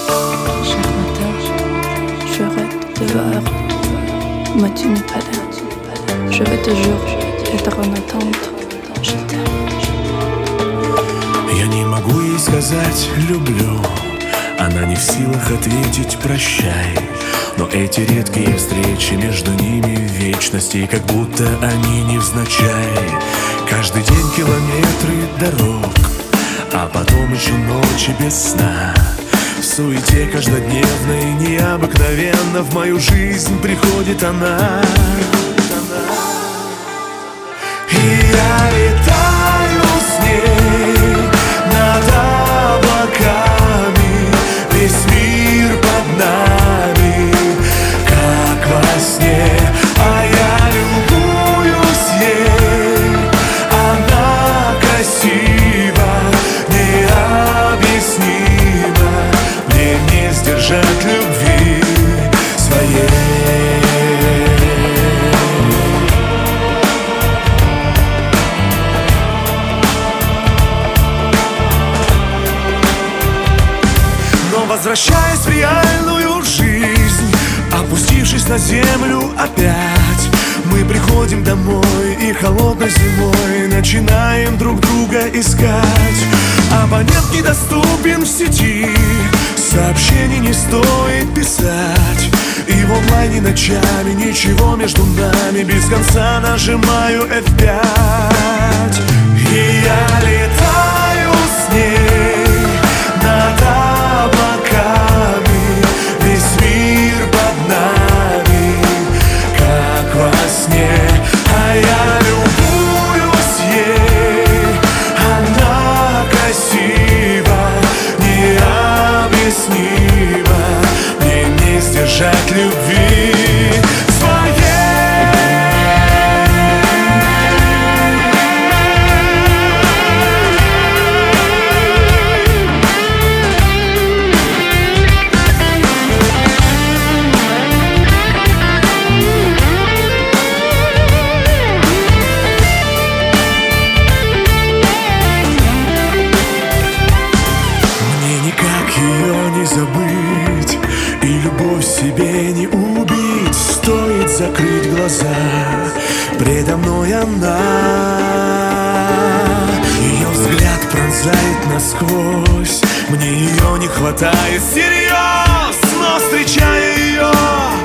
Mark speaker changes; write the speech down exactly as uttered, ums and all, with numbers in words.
Speaker 1: Chaque matin, je rêve de voir, mais tu n'es pas là. Je vais toujours être en attente. Je t'aime.
Speaker 2: Я не могу ей сказать «люблю», она не в силах ответить «прощай». Но эти редкие встречи, между ними вечности, как будто они невзначай. Каждый день километры дорог, а потом еще ночи без сна. В суете каждодневной необыкновенно в мою жизнь приходит она. И я летаю с ней над облаками, весь мир под нами, как во сне. А я любуюсь ей, она красива, необъяснима, мне не сдержать любви своей. Возвращаясь в реальную жизнь, опустившись на землю опять, мы приходим домой и холодной зимой начинаем друг друга искать. Абонент недоступен в сети, сообщений не стоит писать, и в онлайне ночами ничего между нами, без конца нажимаю эф пять. И я летаю с ней над облаками, весь мир под нами, как во сне. А я любуюсь ей, она красива, необъяснива, мне не сдержать любви своей. Забыть и любовь себе не убить, стоит закрыть глаза, предо мной она. Ее взгляд пронзает насквозь, мне ее не хватает всерьез, но встречая ее